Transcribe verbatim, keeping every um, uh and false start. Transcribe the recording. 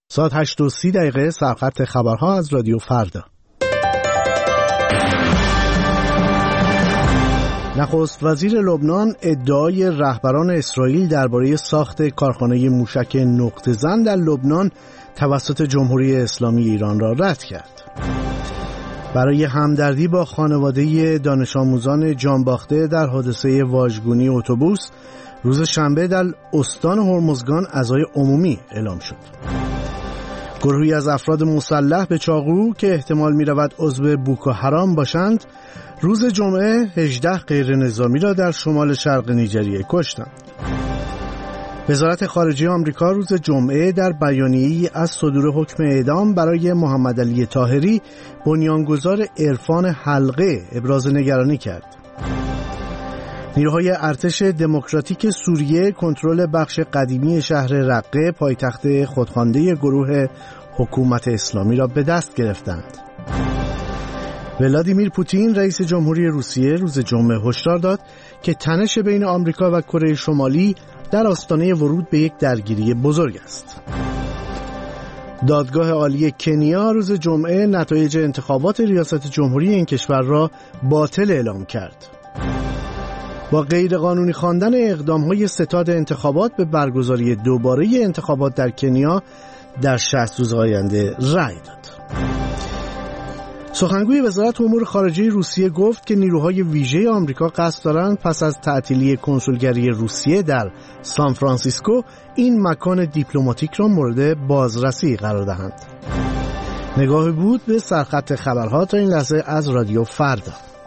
ساعت هشت و سی دقیقه سرخط خبرها از رادیو فردا. نخست وزیر لبنان ادعای رهبران اسرائیل درباره ساخت کارخانه موشک نقطه زن در لبنان توسط جمهوری اسلامی ایران را رد کرد. برای همدردی با خانواده دانش آموزان جانباخته در حادثه واژگونی اتوبوس روز شنبه در استان هرمزگان عزای عمومی اعلام شد. گروهی از افراد مسلح به چاقو که احتمال می رود عضو بوکو حرام باشند روز جمعه هجده غیر نظامی را در شمال شرق نیجریه کشتند. وزارت خارجه آمریکا روز جمعه در بیانیه‌ای از صدور حکم اعدام برای محمد علی طاهری بنیانگذار عرفان حلقه ابراز نگرانی کرد. نیروهای ارتش دموکراتیک سوریه کنترل بخش قدیمی شهر رقه پایتخت خودخوانده گروه حکومت اسلامی را به دست گرفتند. ولادیمیر پوتین رئیس جمهوری روسیه روز جمعه هشدار داد که تنش بین آمریکا و کره شمالی در آستانه ورود به یک درگیری بزرگ است. دادگاه عالی کنیا روز جمعه نتایج انتخابات ریاست جمهوری این کشور را باطل اعلام کرد. با غیرقانونی خواندن اقدام‌های ستاد انتخابات به برگزاری دوباره انتخابات در کنیا در شصت روز آینده رأی داد. سخنگوی وزارت امور خارجه روسیه گفت که نیروهای ویژه آمریکا قصد دارند پس از تعطیلی کنسولگری روسیه در سان فرانسیسکو این مکان دیپلماتیک را مورد بازرسی قرار دهند. نگاهی بود به سرخط خبرها تا این لحظه از رادیو فردا.